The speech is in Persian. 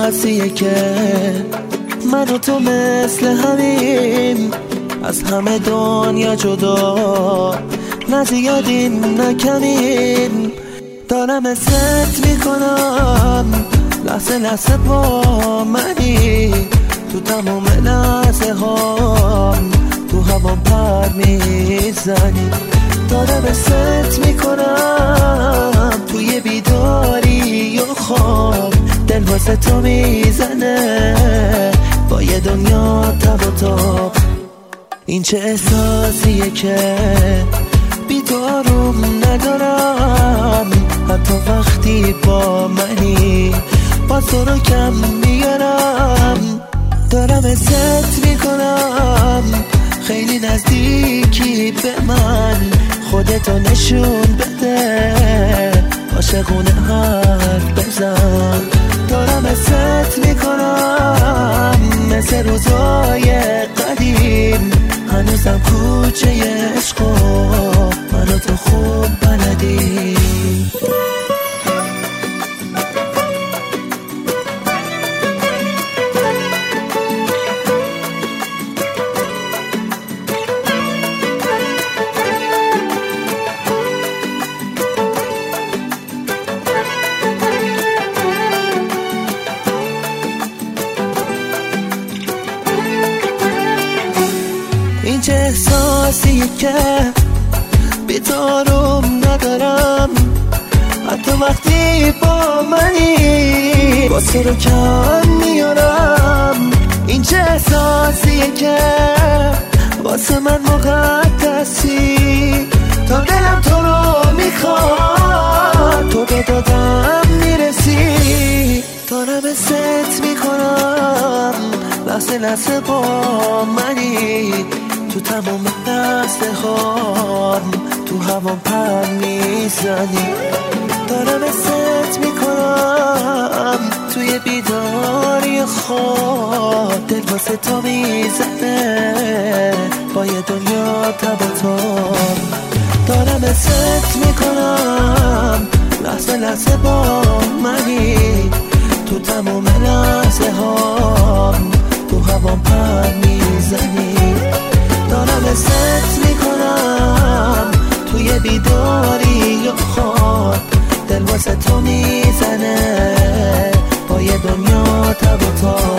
احساسیه که من و تو مثل همین از همه دنیا جدا، نه زیادیم نه کمیم. دارم ازت میکنم لحظه لحظه با منی، تو تمام لحظه هام تو هوا پر میزنی. دارم ازت میکنم توی بیداری و خواب، دل واسه تو میزنه با یه دنیا تب و تاب. این چه احساسیه که بی تو آروم ندارم، حتی وقتی با منی باز تو رو کم میارم. دارم ازت میکنم خیلی نزدیکی به من، خودتو نشون بده عاشقونه حرف بزن. دارم ازت میکنم مثل روزای قدیم، هنوزم کوچه عشقو منو تو خوب بلدی. این چه احساسیه که بی تو آروم ندارم، حتی وقتی با منی واسه رو کم میارم. این چه احساسیه که واسه من مقدسی، تا دلم تو رو میخواد تو به دادم میرسی. دارم ازت میکنم لحظه لحظه با منی، تو تمام لحظه هام تو هوا پر میزنی. دارم ازت میکنم توی بیداری خواب، دل واسه تو میزنه با یه دنیا تب و تاب. دارم ازت میکنم لحظه لحظه با منی، تو تمام لحظه هام تو هوا پر میزنی. دارم ازت میکنم توی بیداری و خواب، دل واسه تو میزنه با یه دنیا تب و تاب.